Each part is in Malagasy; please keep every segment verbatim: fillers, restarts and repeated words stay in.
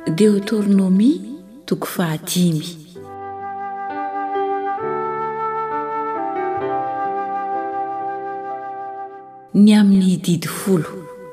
Deutéronomie toko fahadimy. Ny amin'ny didy folo.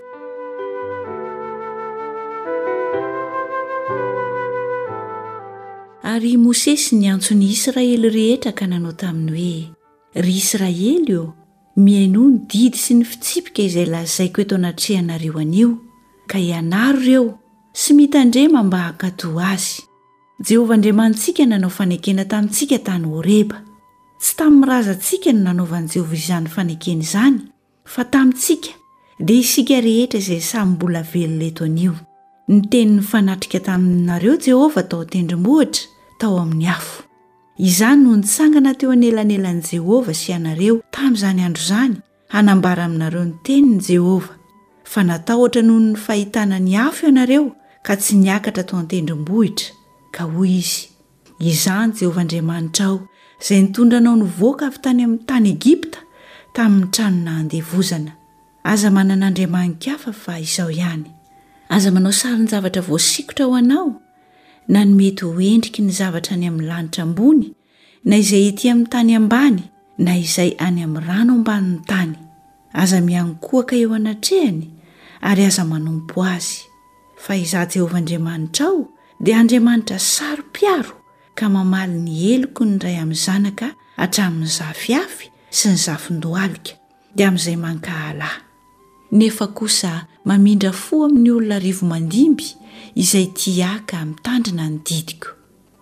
Ary Mosesy niantsony Israely rehetra ka nanao taminy hoe: ry Israely o, miaino ny didy sy ny fitsipika izay lazaiko eto anatrehanareo anio, ka ianaro ireo sy mitandrema mba hakato azy. Jehovah Andriamantsika nanao fanekena tamintsika tany Horeba. Tsy tamin'ny razantsika no nanaovan'i Jehovah izany fanekena izany, fa tamintsika dia isika rehetra izay samy mbola velona eto anio. Ny tenin'ny fanatrika taminareo Jehovah tao tendrombohitra, tao amin'ny afo. Izany no nitsangana teo anelanelan'i Jehovah sy anareo tamin'izany andro izany, hanambara aminareo ny tenin'i Jehovah. Fa natahotra noho ny fahitana ny afo ianareo ka tsy niakatra tao an-tendrombohitra. Ka hoy izy: izany Jehovah Andriamanitrao izay nitondra anao nivoaka avy tany amin'ny tany Egipta tamin'ny tranona handevozana. Aza manana andriaman-kafa fa izao ihany. Aza manao sarin-javatra voasikotra ho anao, na ny mety ho endriky ny zavatra any amin'ny lanitra ambony, na izay ety amin'ny tany ambany, na izay any amin'ny rano ambanin'ny tany. Aza miankohaka eo anatrehany ary aza manompo azy. Fa izaho Jehovah Andriamanitrao dia Andriamanitra saro-piaro, ka mamaly ny eloko ny ray amin'ny zanaka hatramin'ny zafiafy sy ny zafin-dohalika, dia amin'izay mankahala. Nefa kosa mamindra fo amin'ny olona rivo mandimby izay tiaka mitandrina ny didiko.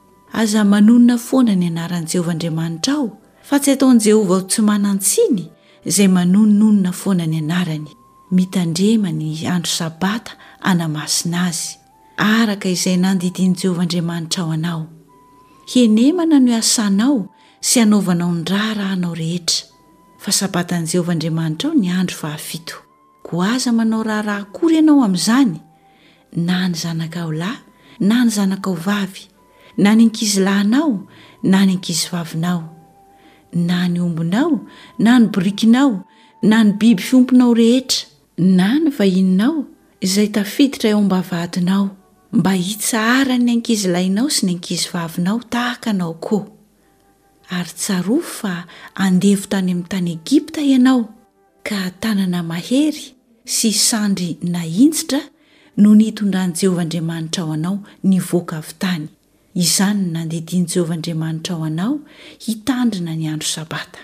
Aza manonona foana ny anaran'i Jehovah Andriamanitrao, fa tsy ataon'i Jehovah ho tsy manan-tsiny izay manononona foana ny anarany. Mitandrema ny andro sabata anamasina azy, araka izay nandidian'i Jehovah Andriamanitrao anao. Henemana no asanao sy anaovanao ny raharahanao rehetra. Fa sabatan'i Jehovah Andriamanitrao ny andro fahafito. Ko aza manao raharaha akory ianao amin'izany, na ny zanakao lahy, na ny zanakao vavy, na ny ankizilahinao, na ny ankizivavinao, na ny ombonao, na ny birikinao, na ny biby fiomponao rehetra, na ny vahininao izay tafiditra eo am-bavahadinao, mba hitsahara ny ankizilahinao sy ny ankizivavinao tahaka anao koa. Ary tsaroa fa andevo tany amin'ny tany Egipta ianao, ka tanana mahery sy sandry nahintsitra no nitondran'i Jehovah Andriamanitrao anao nivoaka avy tany. Izany no nandidian'i Jehovah Andriamanitrao anao hitandrina ny andro sabata.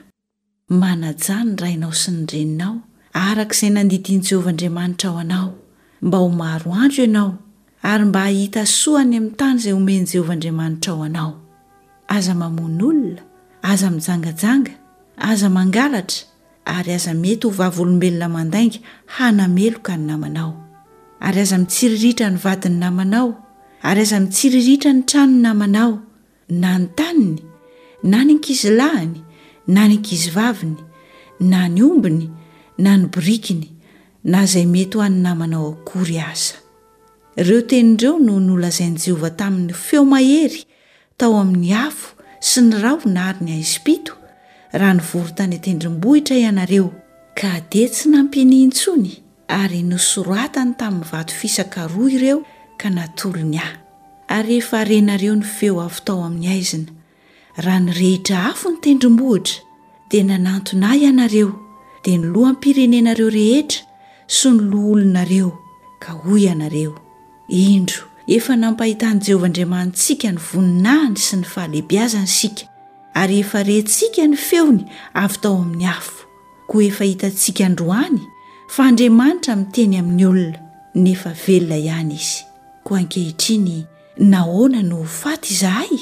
Manaja ny rainao sy ny reninao araka izay nandidian'i Jehovah Andriamanitrao anao, mba ho maro andro ianao ary mba hahita soa any amin'ny tany izay omen'i Jehovah Andriamanitrao anao. Aza mamono olona, aza mijangajanga, aza mangalatra, ary aza mety ho vavolombelona mandainga hanameloka ny namanao. Ary aza mitsiriritra ny vadiny namanao, ary aza mitsiriritra ny tranony namanao, na ny taniny, na ny ankizilahiny, na ny ankizivaviny, na ny ombiny, na ny birikiny, na izay mety ho an'ny namanao akory aza. Ireo tenin'ireo no nolazain'i Jehovah tamin'ny feo mahery tao amin'ny afo sy ny rahona ary ny Ezipito, raha nivory tany an-tendrombohitra ianareo, ka dia tsy nampiny intsony, ary nosoratany tamin'ny vato fisaka roa ireo ka natolony ahy. Ary rehefa renareo ny feo avy tao amin'ny aizina, raha nirehitra afo ny tendrombohitra, dia nanantona ahy ianareo, dia ny loham-pirenenareo rehetra sy ny loholonareo, ka hoy ianareo: indro efa nampahitan'i Jehovah Andriamantsika ny voninahiny sy ny fahalebiazany sika, ary efa rentsika ny feony avy tao amin'ny afo. Koa efa hitantsika androany fa Andriamanitra miteny amin'ny olona, nefa velona ihany izy. Koa ankehitriny nahoana no faty izahay?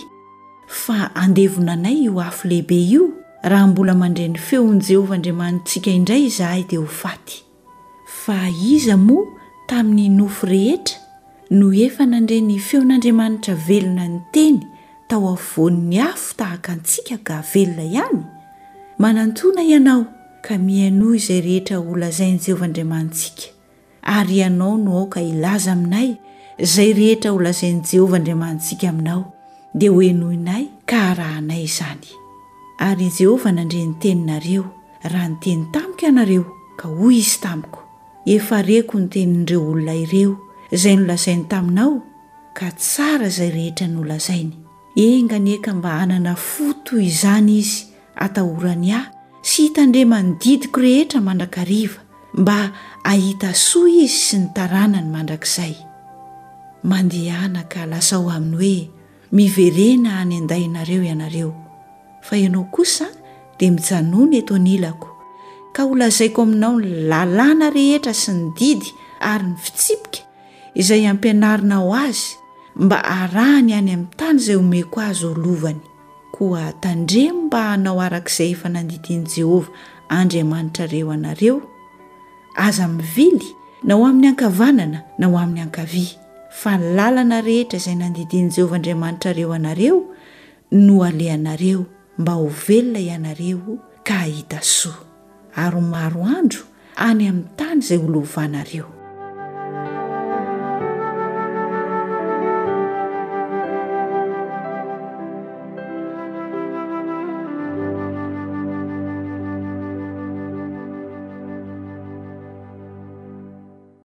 Fa andevonanay io afo lehibe io, raha mbola mandray ny feon'i Jehovah Andriamantsika indray izahay dia ho faty. Fa iza moa tamin'ny nofo rehetra no efa nandray ny feon'Andriamanitra velona ny teny tao afovoan'ny afo tahaka antsika ka velona ihany? Manantona ianao ka miaino izay rehetra ho lazain'i Jehovah Andriamantsika, ary ianao no aoka ilaza aminay izay rehetra ho lazain'i Jehovah Andriamantsika aminao, dia ho enoinay ka arahanay izany. Ary Jehovah nandray ny teninareo raha ny teny tamiko ianareo, ka hoy izy tamiko: efa reko ny tenin'ireo olona ireo izay nolazainy taminao, ka tsara izay rehetra nolazainy. Engany eka mba hanana fo toy izany izy atahorany ahy sy hitandremany didiko rehetra mandrakariva mba ahita soa izy sy ny taranany mandrakizay. Mandehana ka lasa ho aminy hoe miverena any andahinareo ianareo, fa ianao kosa dia mijanony eto anilako ka holazaiko aminao ny lalàna rehetra sy ny didy ary ny fitsipika izay ampianarina ho azy mba arahany any amin'ny tany izay omeko azy ho lovany. Koa tandremo mba hanao arak'izay efa nandidiny Jehovah Andriamanitrareo anareo, aza mivily na ho amin'ny ankavanana na ho amin'ny ankavia, fa ny lalana rehetra izay nandidiny Jehovah Andriamanitrareo anareo no alehanareo mba ho velona ianareo ka hahita soa, ary maro andro any amin'ny tany izay ho lovanareo.